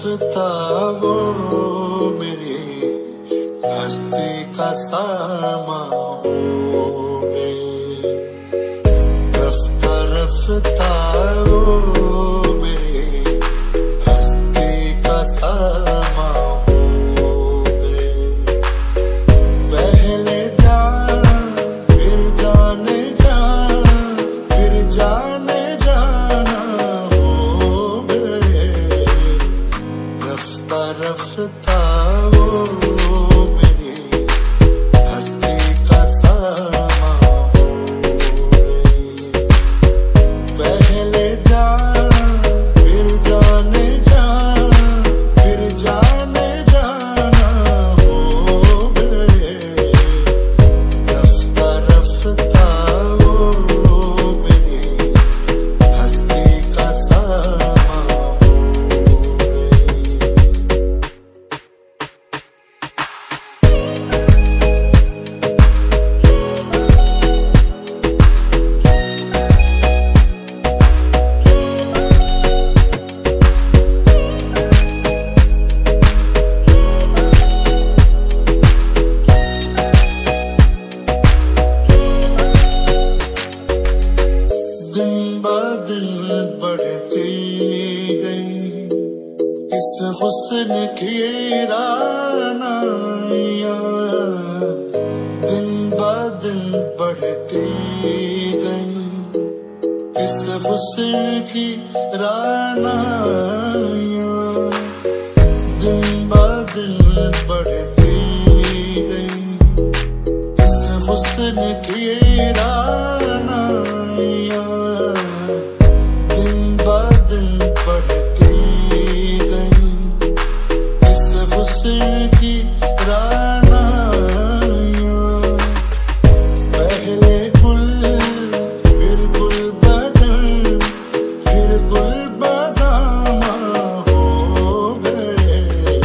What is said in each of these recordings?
रफ्ता वो मेरी हस्ती का सामा हो गए। रफ्ता रफ्ता वो मेरी हस्ती का सामा हो गए। पहले जान फिर जाने जान फिर जाने जाना हो गए। रफ्ता रफ्ता वो मेरी हस्ती का सामा हो गए। पहले जान फिर जाने जान फिर जाने जाना हो गए। रफ्ता रफ्ता वो मेरी हस्ती का सामा हो गए। दिन ब दिन बढ़ती गई इस हुस्न की रानाइयाँ। दिन ब दिन बढ़ती गई इस हुस्न की रानाइयाँ। दिन ब दिन बढ़ती गई इस हुस्न की रानाइयाँ। दिन ब दिन बढ़ती गई इस हुस्न की रानाइयाँ। पहले गुल फिर गुल बदन फिर गुल बदामा हो गए।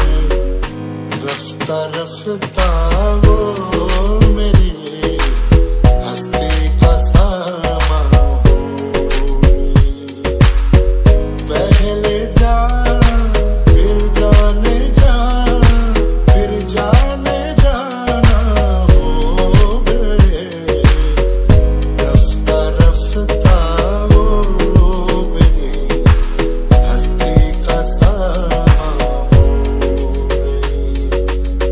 रफ्ता रफ्ता वो मेरी हस्ती का सामा हो गई। पहले जान फिर जाने जान फिर जाने जाना हो गए। रफ्ता रफ्ता वो मेरी हस्ती का सामा हो गई।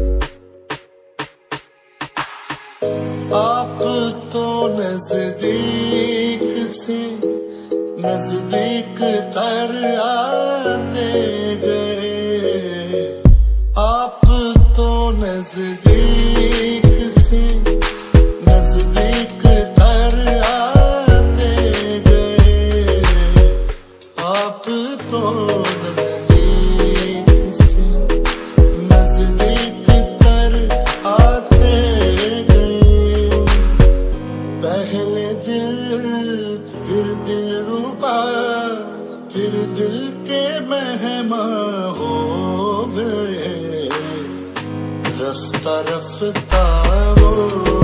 आप तो नजदीक से नजदीक तर आते गए। आप तो नजदीक से नजदीक तर आते गए। आप तो नजदीक से नजदीक तर आते गए। पहले दिल फिर दिलरुबा फिर दिल के मेहमान हो गए। रफ्ता रफ्ता वो